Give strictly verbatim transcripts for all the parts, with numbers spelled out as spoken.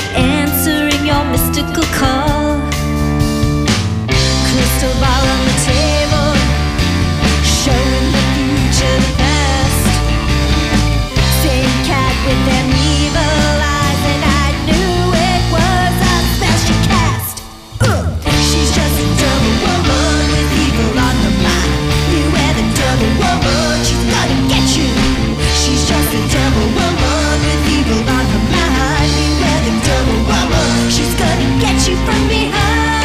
answering your mystical call. Crystal ball on the table, showing the future, the past. Same cat with them evil eyes, and I knew it was a spell she cast. Uh, she's just a double woman with evil on her mind. Beware the double woman, she's gonna get you. She's just a double woman with evil on her mind. Beware the double woman, she's gonna get you from behind.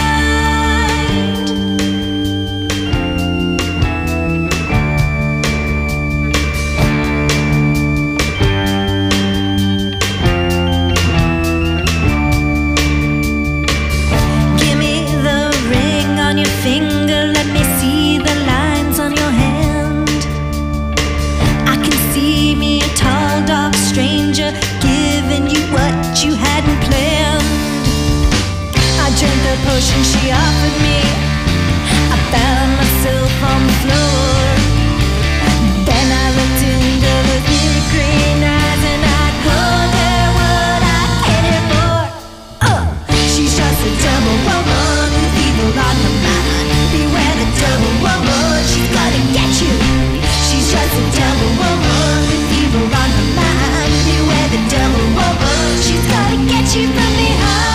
Give me the ring on your finger, let me see the lines on your hand. I can see me, a tall, dark stranger, giving you what you hadn't planned. I drank the potion she offered me, I found myself on the floor. Then I looked into the big green eyes, and I told her what I came here for. Uh, she's just a double woman with evil on her mind. Beware the double woman, she's gonna get you. She's just a double woman with evil on her mind. Beware the double woman, she's gonna get you from behind.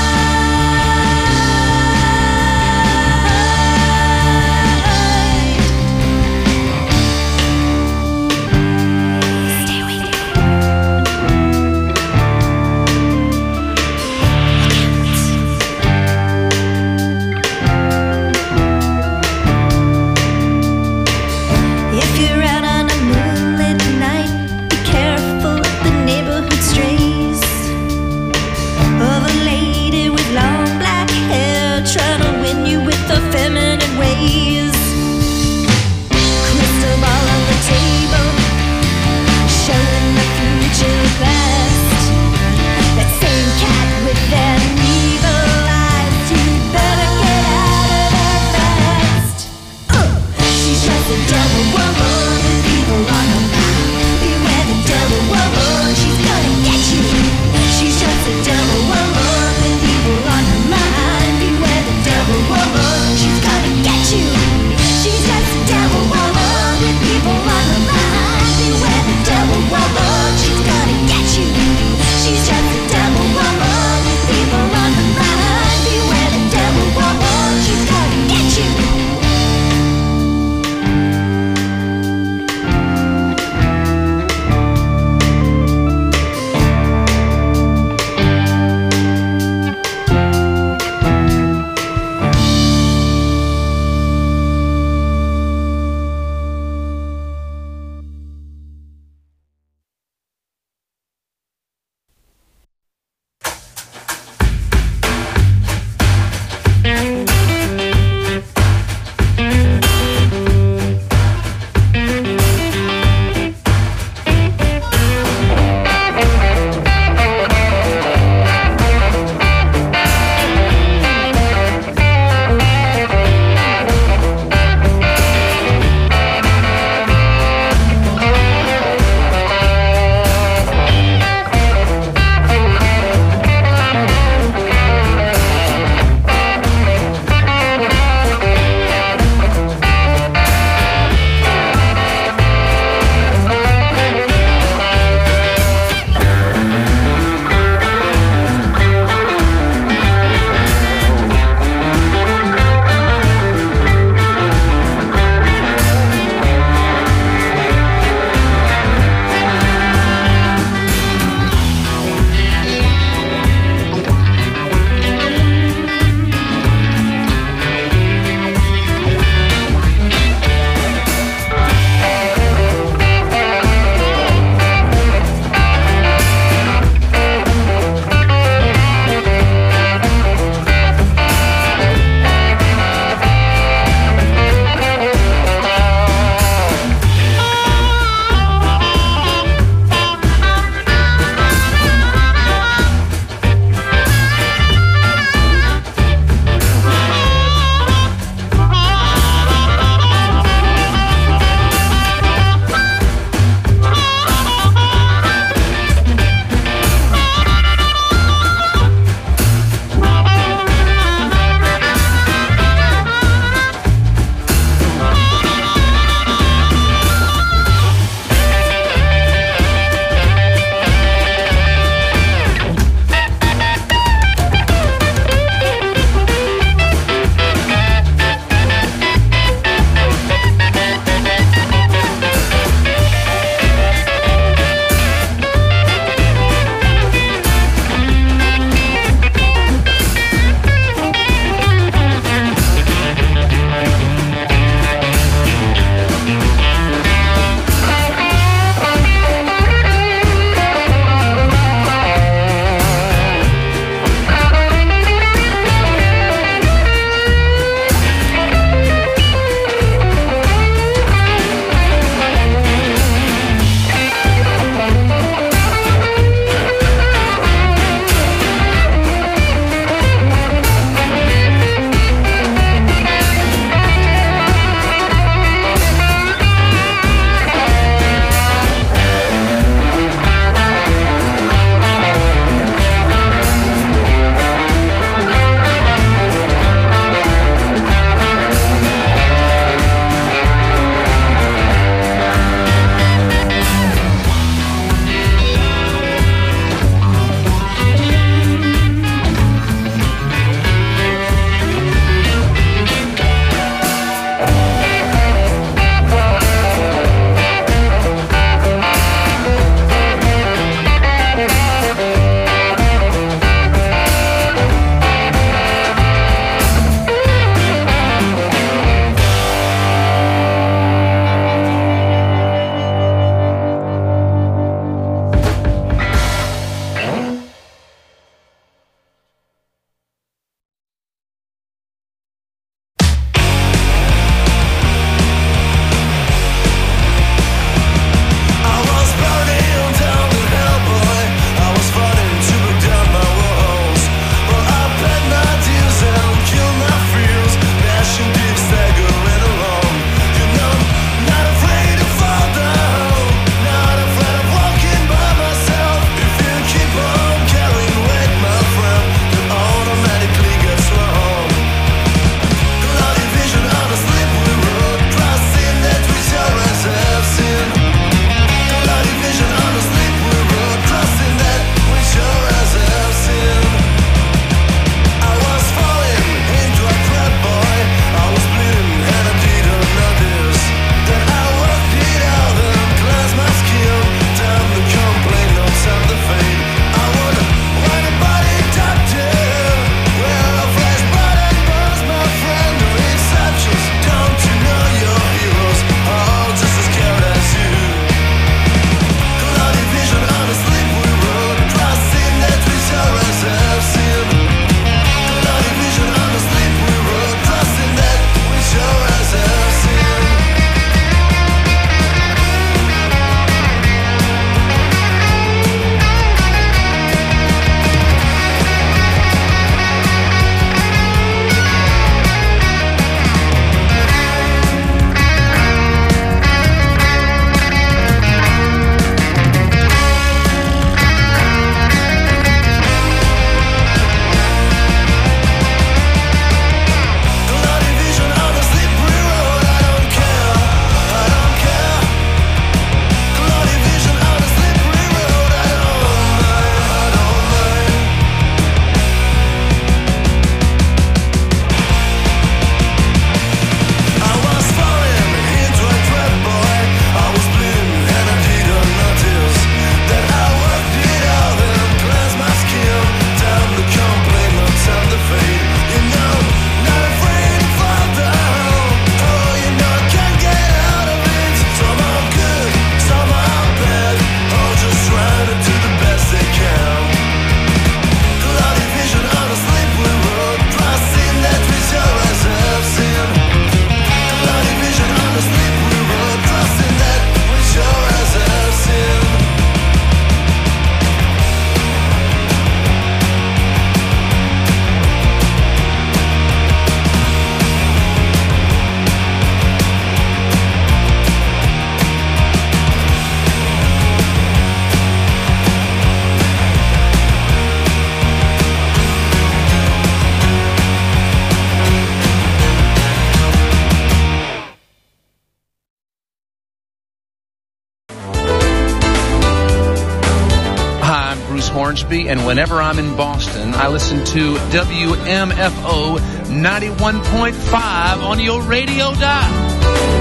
Hornsby, and whenever I'm in Boston, I listen to W M F O ninety-one point five on your radio dial.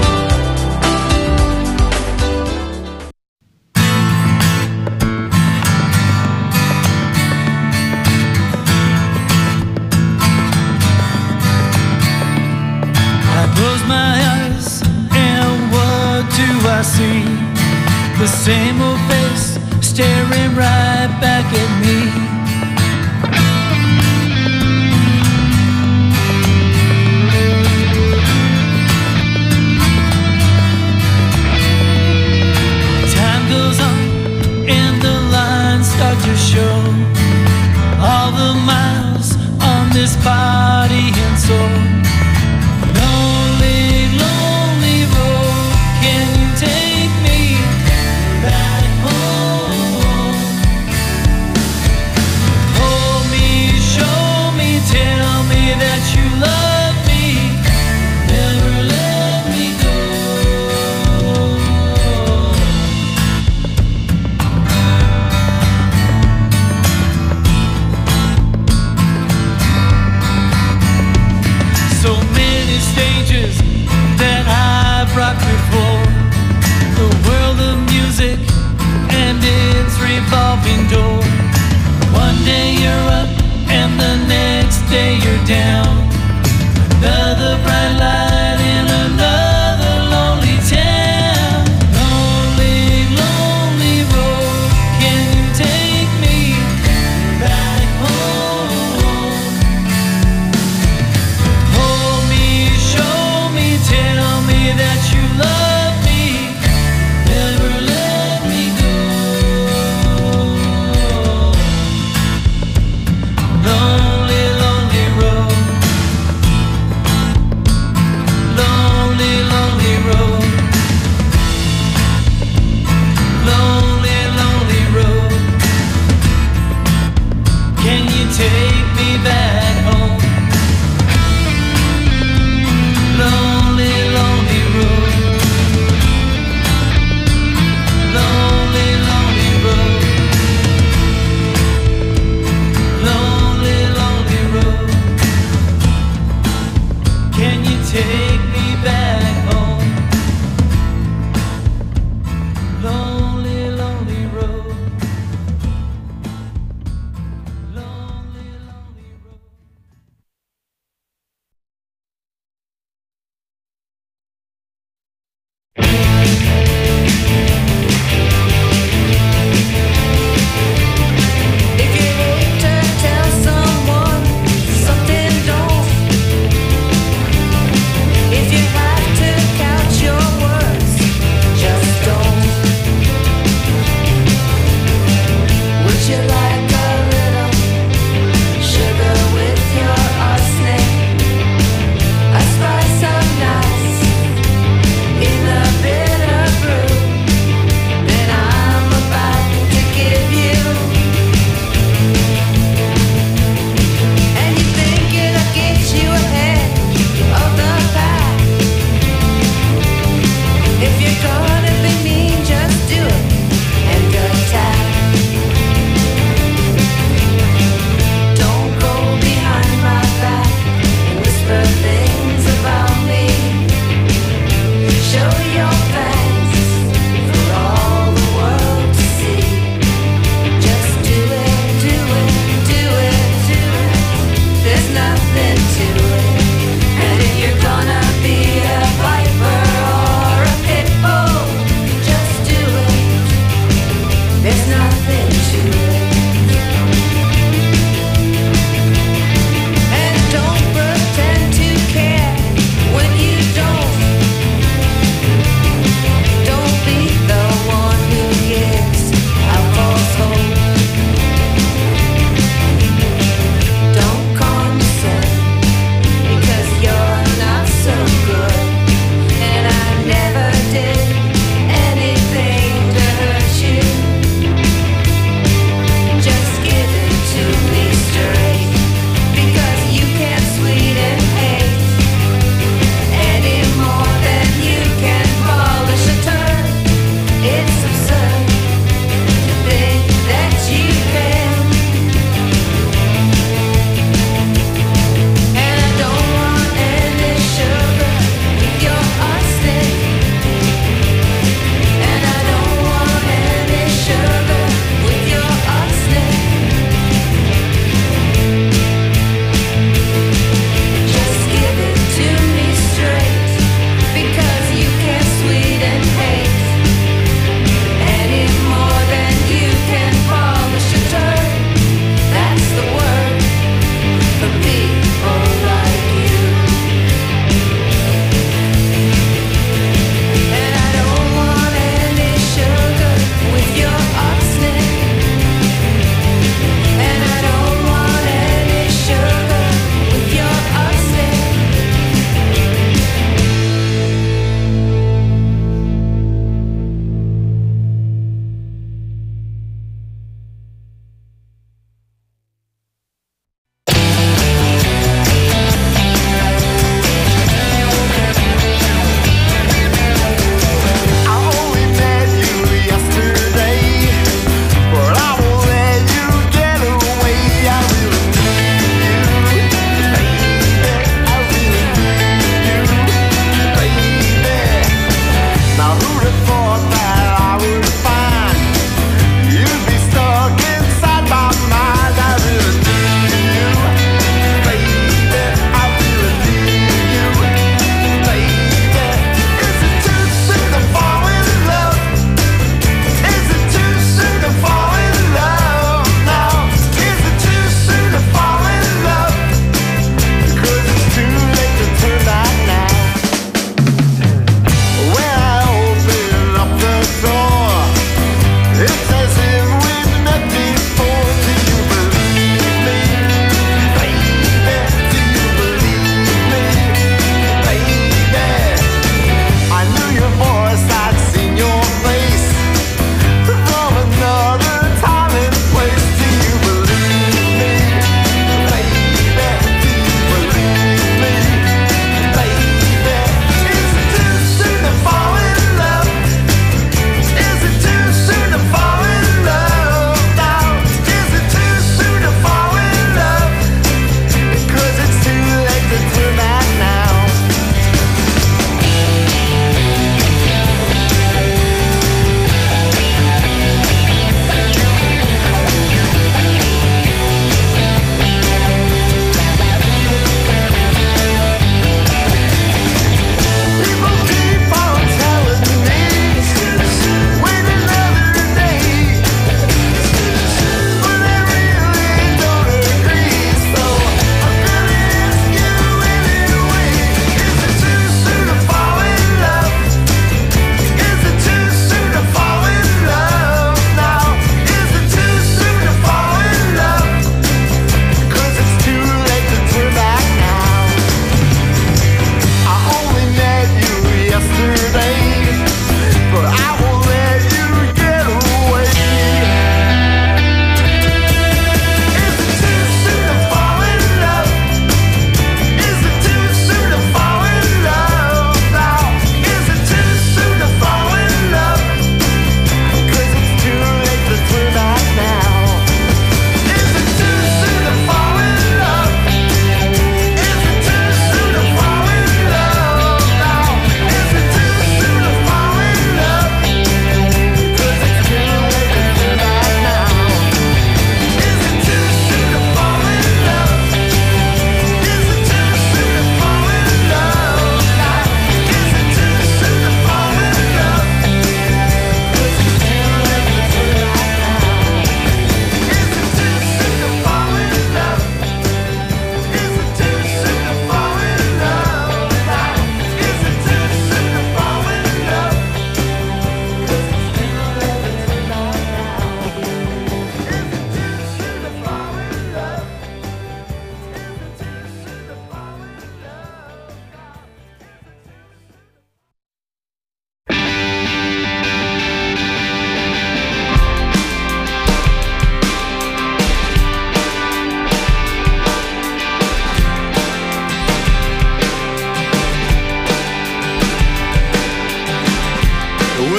I see the same old face staring right back at me. Time goes on and the lines start to show all the miles on this body and soul. Before the world of music and its revolving door. One day you're up and the next day you're down. Another bright light in another lonely town. Lonely, lonely road, can you take me back home? Hold me, show me, tell me that you love me, never let me go. Lonely, lonely road. Lonely, lonely road. Lonely, lonely road. Can you take me back home? Lonely, lonely road. Lonely, lonely road. Lonely, lonely road. Can you take me back home? Lonely, lonely road. Lonely, lonely road.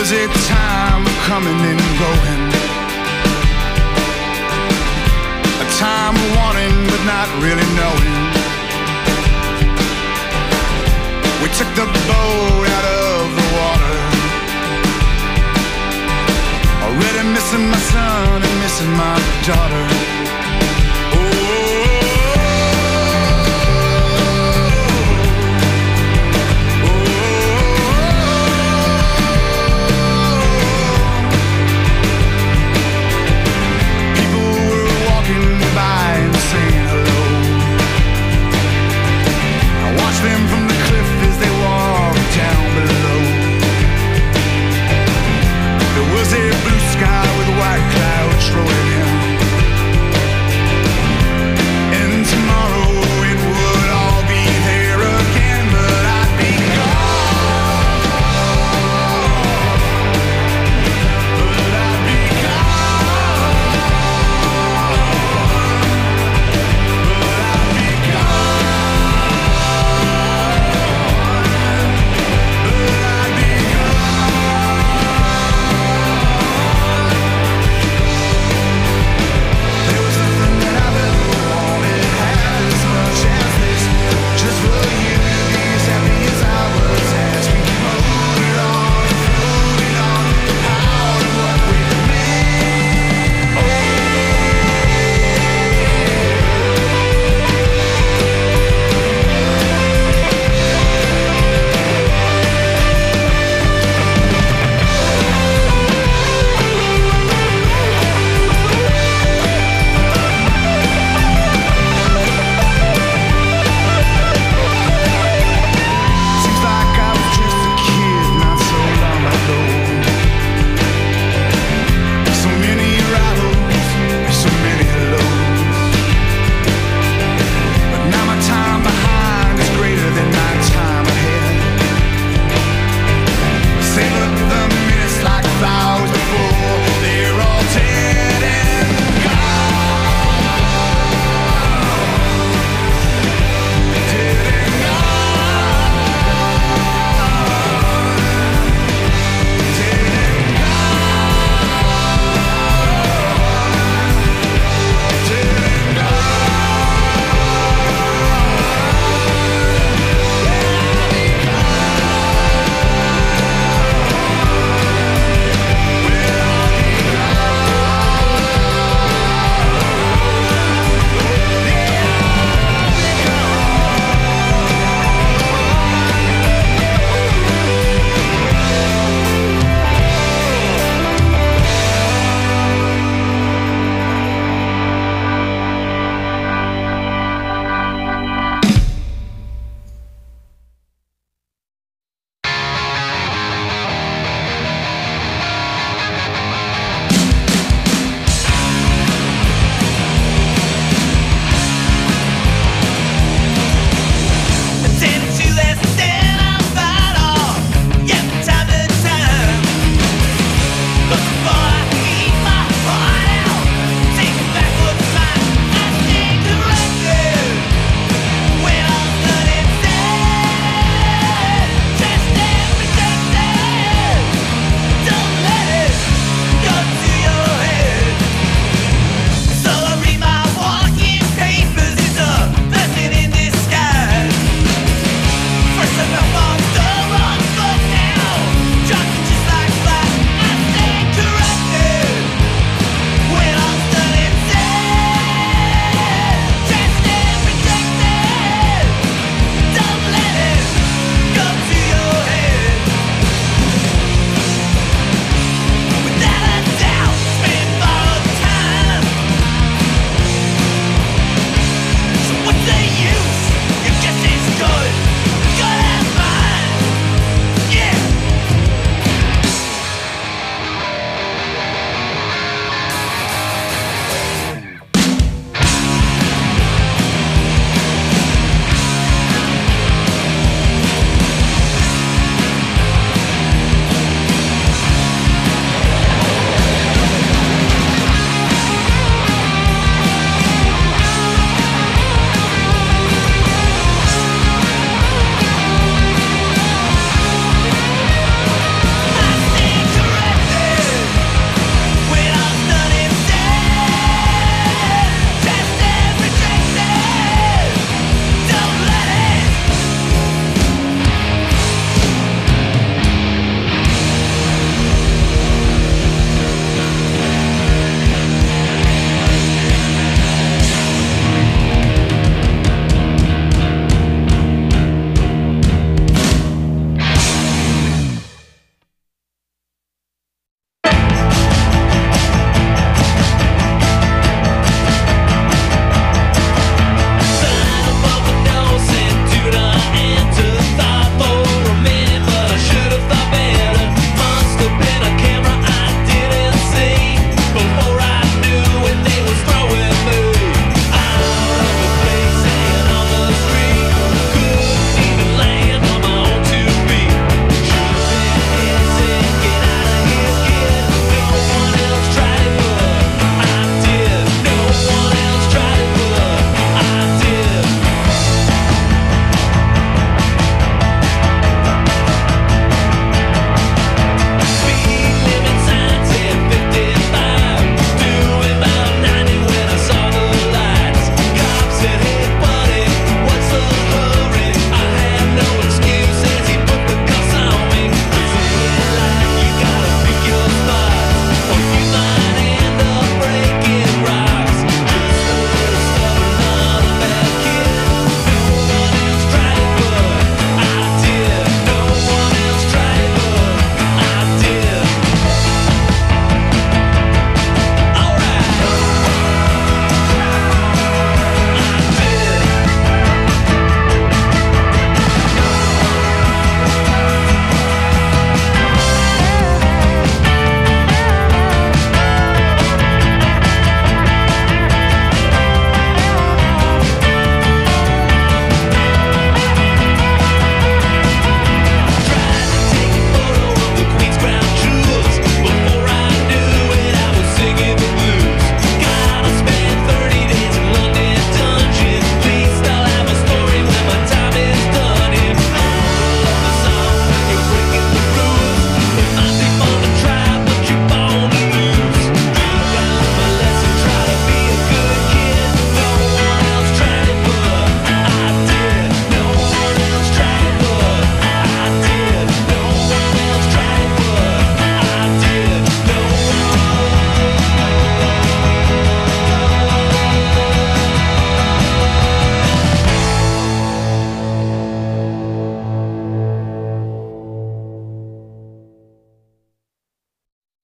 was a time of coming and going, a time of wanting but not really knowing. We took the boat out of the water, already missing my son and missing my daughter. Them from the cliff as they walked down below. There was a blue sky with white clouds rolling in.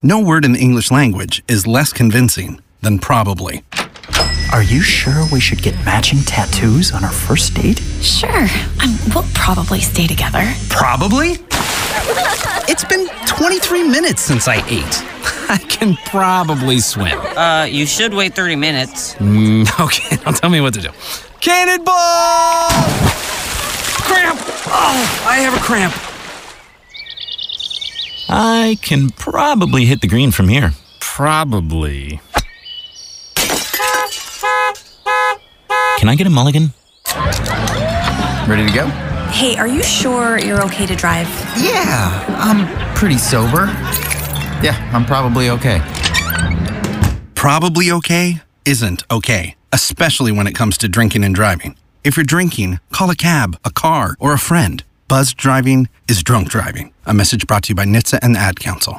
No word in the English language is less convincing than probably. Are you sure we should get matching tattoos on our first date? Sure. Um, we'll probably stay together. Probably? It's been twenty-three minutes since I ate. I can probably swim. Uh, you should wait thirty minutes. Mm, okay, now tell me what to do. Cannonball! Cramp! Oh, I have a cramp. I can probably hit the green from here. Probably. Can I get a mulligan? Ready to go? Hey, are you sure you're okay to drive? Yeah, I'm pretty sober. Yeah, I'm probably okay. Probably okay isn't okay, especially when it comes to drinking and driving. If you're drinking, call a cab, a car, or a friend. Buzzed driving is drunk driving. A message brought to you by N H T S A and the Ad Council.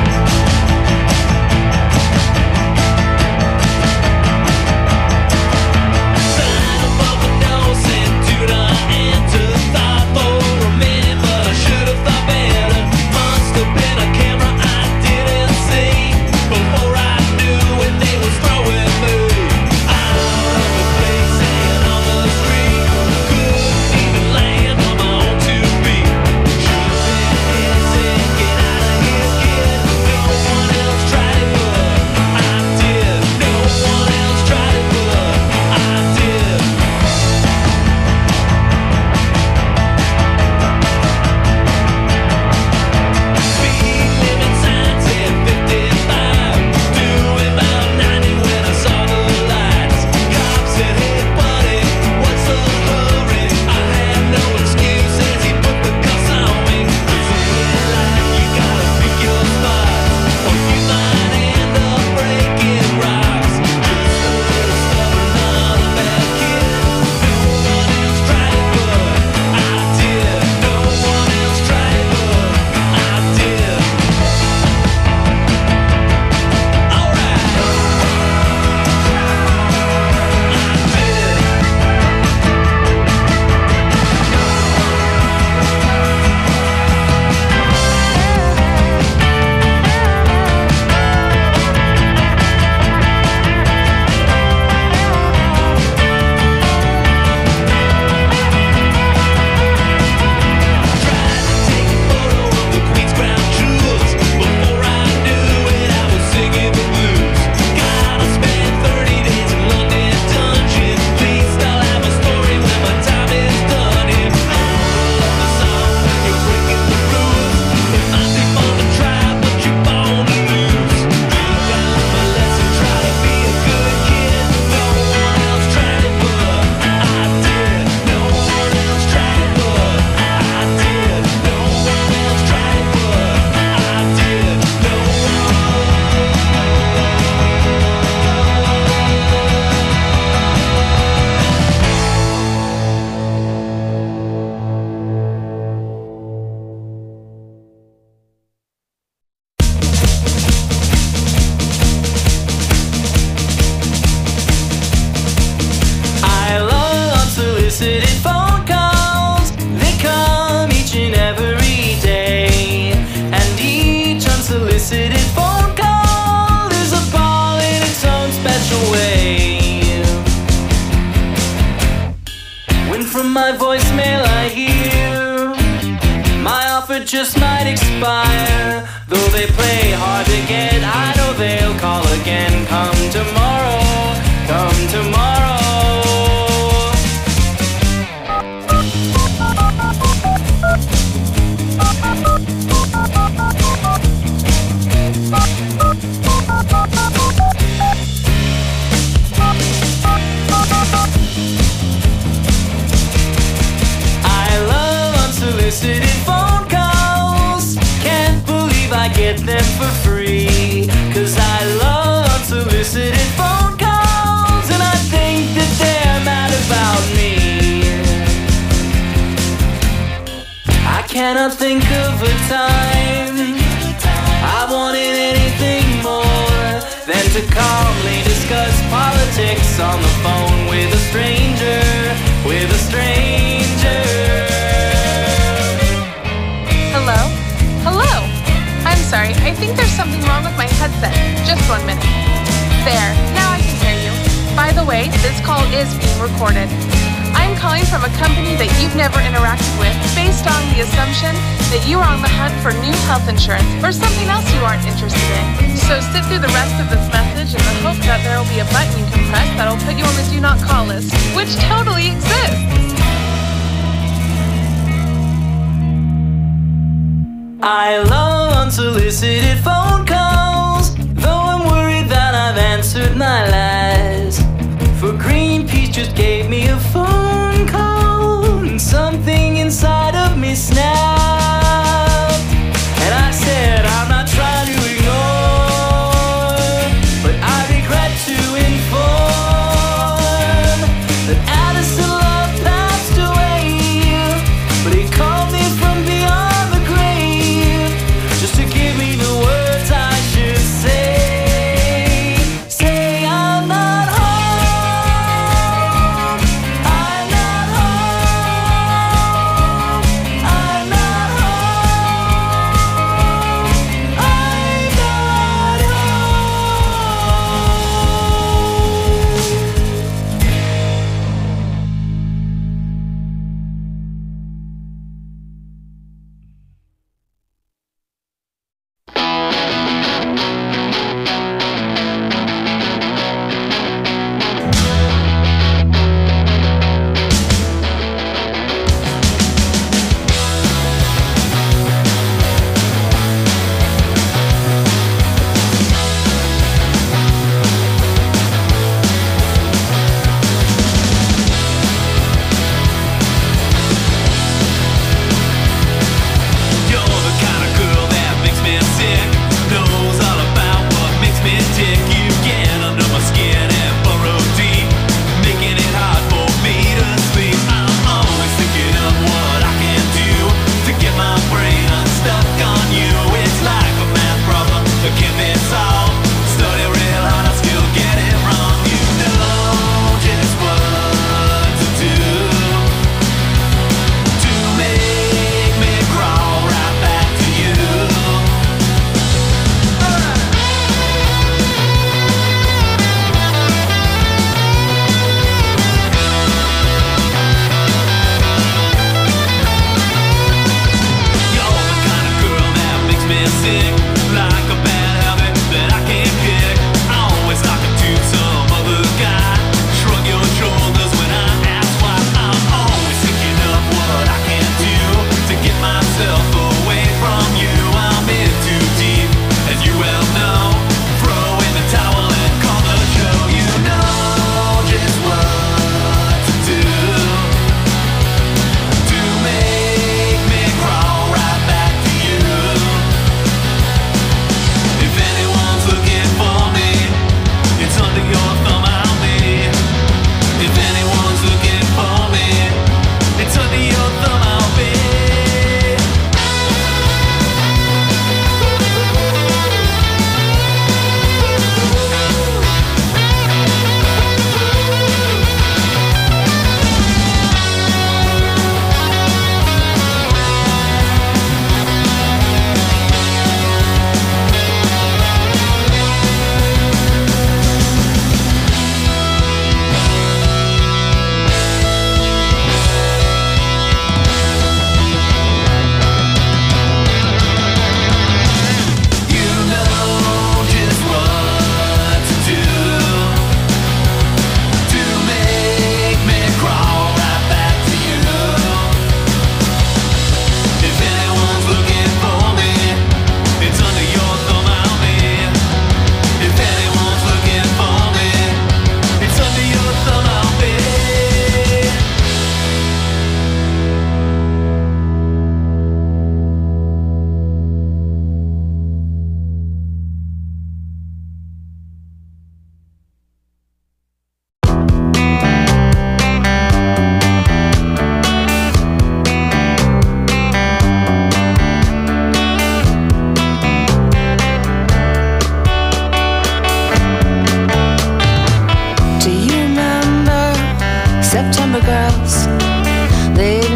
My voicemail I hear my offer just might expire. Though they play hard to get, I know they'll call again. Come tomorrow, come tomorrow. Unsolicited phone calls, can't believe I get them for free. Cause I love unsolicited phone calls, and I think that they're mad about me. I cannot think of a time I wanted anything more than to calmly discuss politics on the phone with a stranger, with a stranger. Hello? Hello? I'm sorry, I think there's something wrong with my headset. Just one minute. There, now I can hear you. By the way, this call is being recorded. I'm calling from a company that you've never interacted with based on the assumption that you are on the hunt for new health insurance or something else you aren't interested in. So sit through the rest of this message in the hope that there will be a button you can press that'll put you on the do not call list, which totally exists. I love unsolicited phone calls, though I'm worried that I've answered my lies. For Greenpeace just gave me a phone call, and something inside of me snapped. And I said, I'm not trying to ignore, but I regret to inform that Addison Love passed away. But he called me from beyond the grave, just to give me the words I should say. Say I'm not home.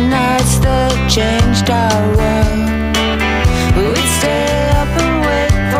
changed our world. We'd stay up and wait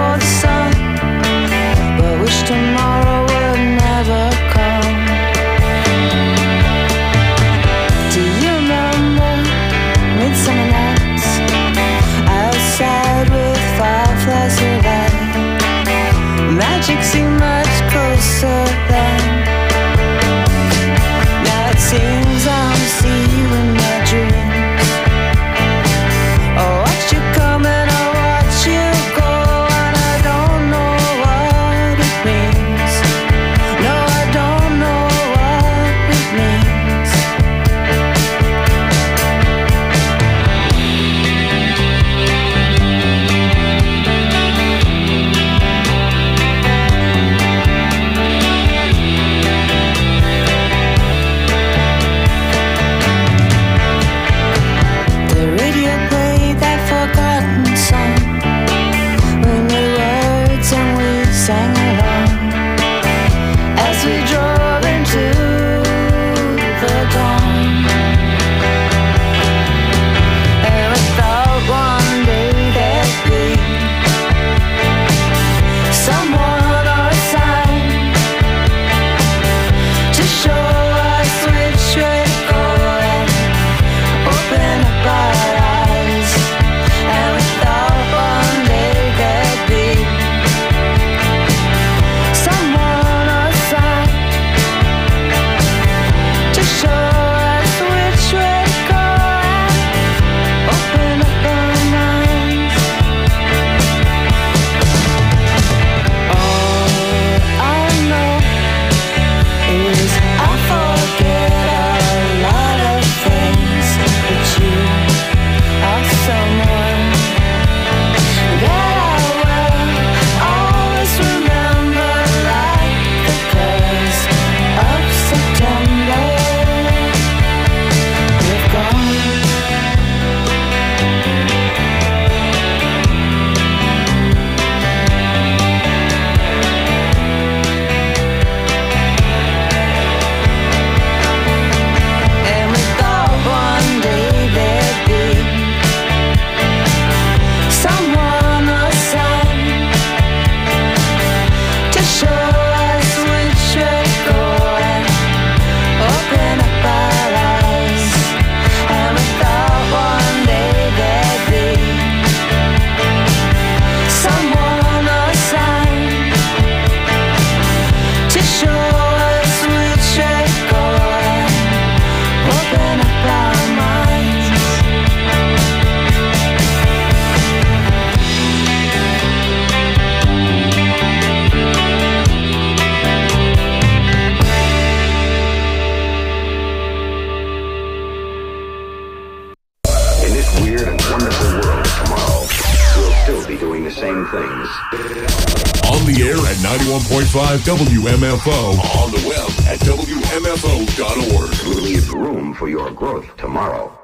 weird and wonderful world of tomorrow, we'll still be doing the same things. On the air at ninety-one point five W M F O. On the web at W M F O dot org. We'll leave room for your growth tomorrow.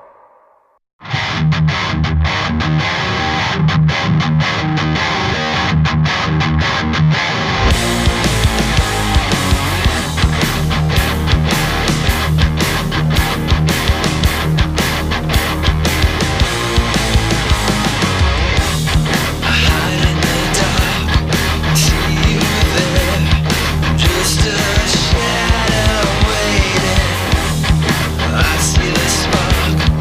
Just a shadow waiting. I see the spark.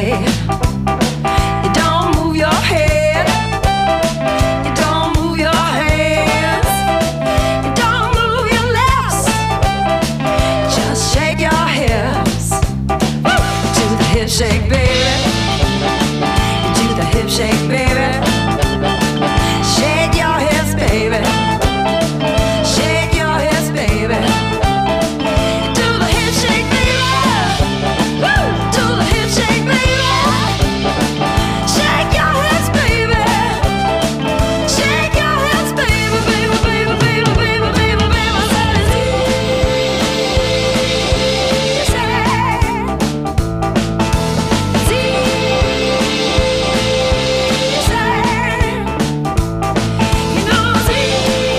You don't move your head. You don't move your hands. You don't move your lips. Just shake your hips. Do the hip shake, baby. Do the hip shake, baby. Shake your hips, baby. Shake your hips, baby. Do the hip shake, baby. Woo! Do the hip shake, baby. Shake your hips, baby. Shake your hips, baby, baby, baby, baby, baby, baby, baby. I said it's easy. It's easy. You know it's easy.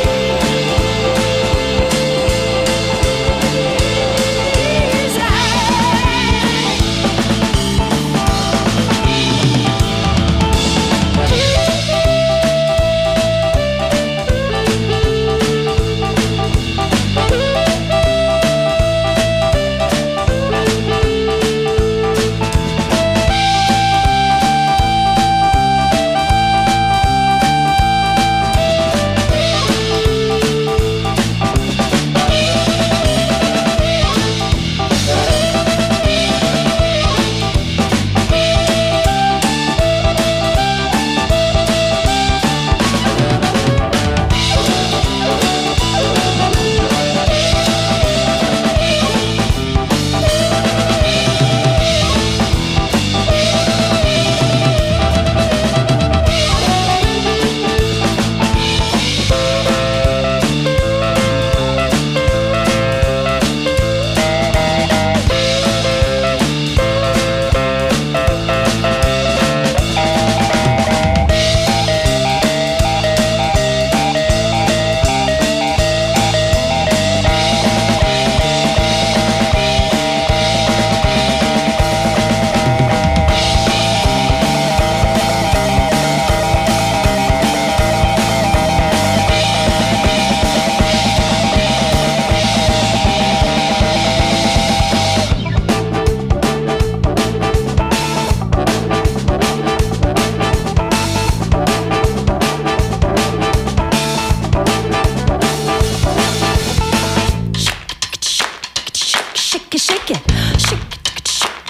Shake it, shake it, shake it,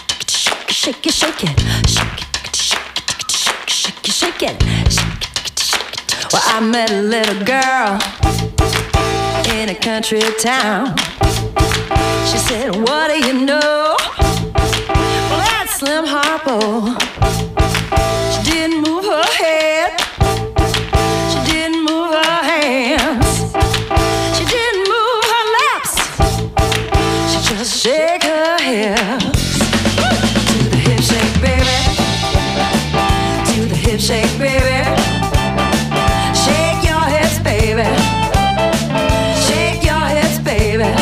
shake it, shake it, shake it, shake it, shake it, shake it. Well, I met a little girl in a country town. She said, "What do you know?" Well, that's Slim Harpo. She didn't move her head. She didn't move her hands. She didn't move her lips. She just shake her hips. Do the hip shake, baby. Do the hip shake, baby. Shake your hips, baby. Shake your hips, baby.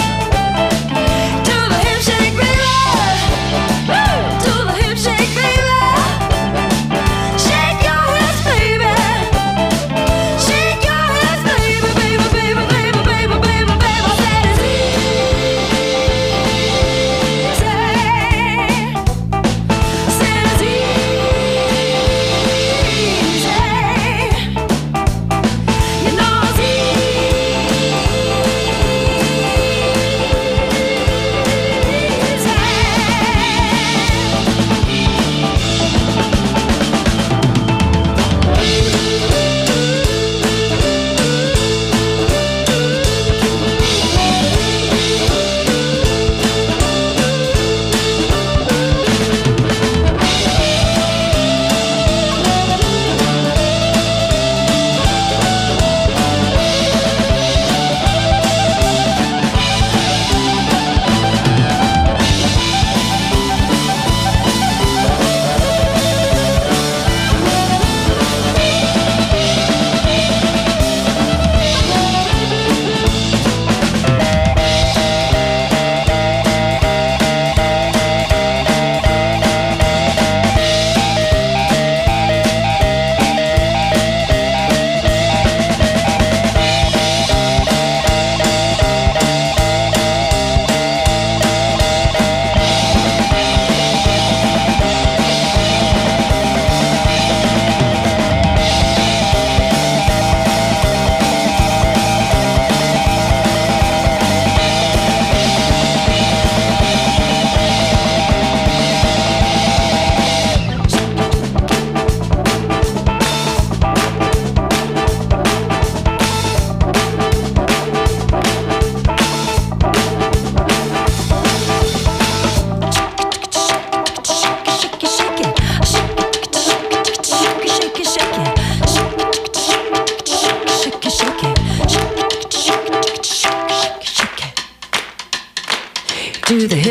Do the hip shake, baby. Woo! Do the hip shake, baby. Shake your hips, baby. Shake your hips, baby, baby, baby, baby, baby, baby, baby. I said it's easy. I said it's easy.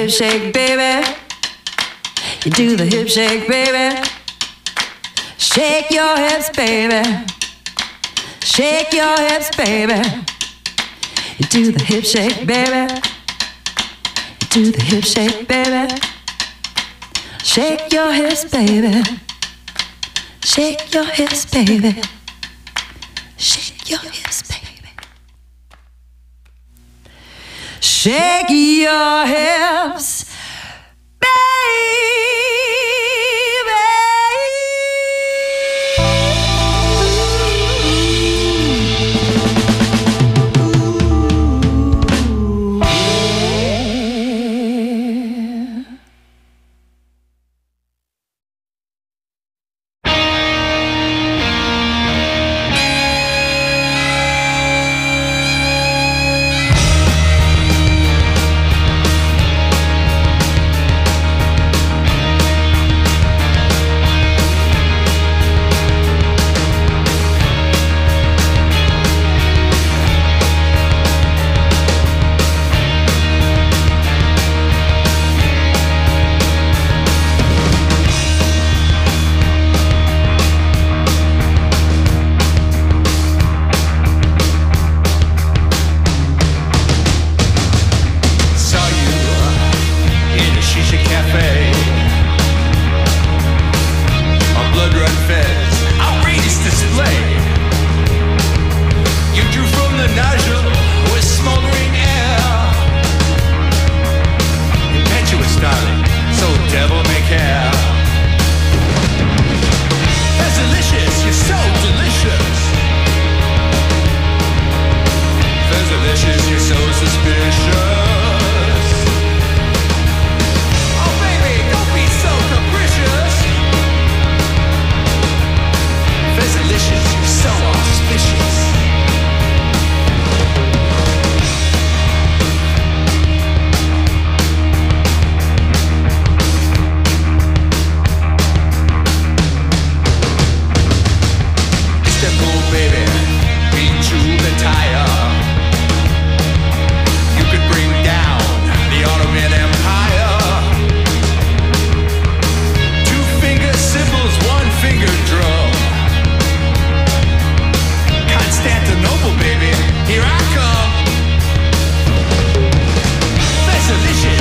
hip shake, baby. You do the hip shake, baby. Shake your hips, baby. Shake your hips, baby. You do the hip shake, baby. You do the hip shake, baby. Shake your hips, baby. Shake your hips, baby. Shake your hips, baby. Shake your hips, baby.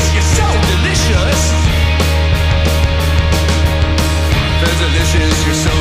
Delicious, you're so